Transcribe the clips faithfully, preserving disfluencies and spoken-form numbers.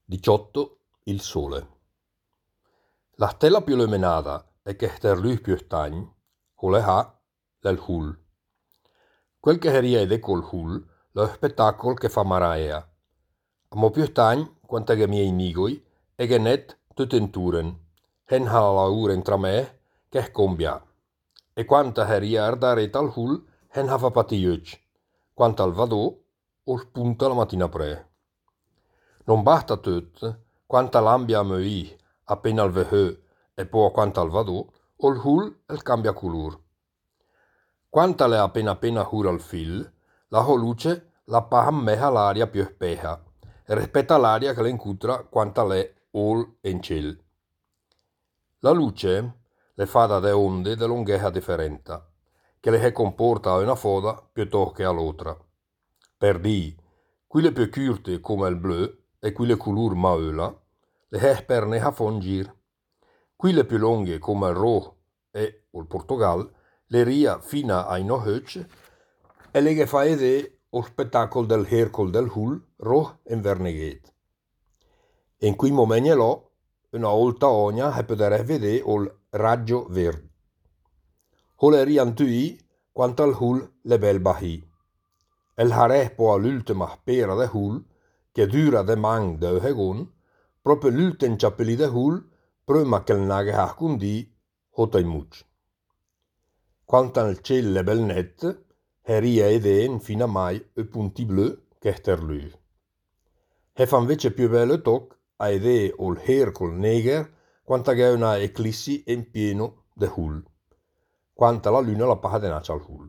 diciotto. Il sole. La stella più illuminata e che ster lui più stagn, quale ha l'el hul. Quel che riede col hul, lo spettacolo che fa maraea. A mo più stagn, quanta che miei nigoi, e che net tutte inturen. Hen ha la ura intra me, che combia. E quanta che riarda reta al hul, hen ha fa patiuc. Quanta al vadò, o spunta la mattina pre. Non basta tut, quanta l'ambia a mei, appena al veheu, e poi quanta al vadò, o il hul el cambia color. Quanta le appena appena hura al fil, la luce la paha meha l'aria più speha, e rispetta l'aria che le incutra quanta le ol in ciel. La luce le fa da de onde de lungheja differente, che le comporta a una foda piuttosto che all'altra. Per di, quelle più curte come il blu e quelle color maula, le è per ne fongir. Quelle più lunghe come il roh e il portogal, le ria fino ai nohöc e le che fa vedere lo spettacolo del hercol del hul roh e verneghet. E in quei momenti là, una volta ogna e poter vedere il raggio verde. O le riantui quanto al hul le bel bahi. El hare poi l'ultima spera de hul, che dura de mang de hegon, proprio l'ultim ciappelli de hul, prima che il nage ha cundi, hota in muc. Quanto al ciel le bel net, heria eden fino a mai e punti blu che ster lui. E fa invece più bello toc a ede ol hercol neger, quanta che è una eclissi in pieno de hul. Quanta la luna la paha de nacia al hul.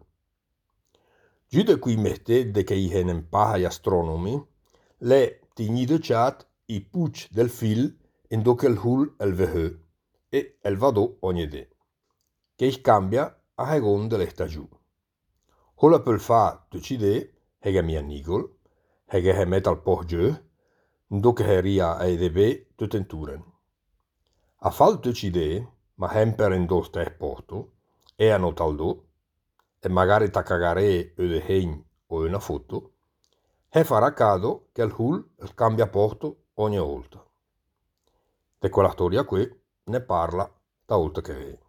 Giù da cui mette de che i henen paha gli astronomi, le tigni de chat i puc del fil in do che il hul el veheu e el vadò ogni de. Che ich cambia a hegon de l'esta giù. Hola pel fa tuci de, hege mia nigol, hege he met al poch giù, do che he ria e de be tut enturen. A fal tuci de, ma hemper in do ste porto, e a notaldo, e magari ta cagare e de hegn o una foto, e farà caso che il hul cambia porto ogni volta. De quella storia qui ne parla da oltre che ve.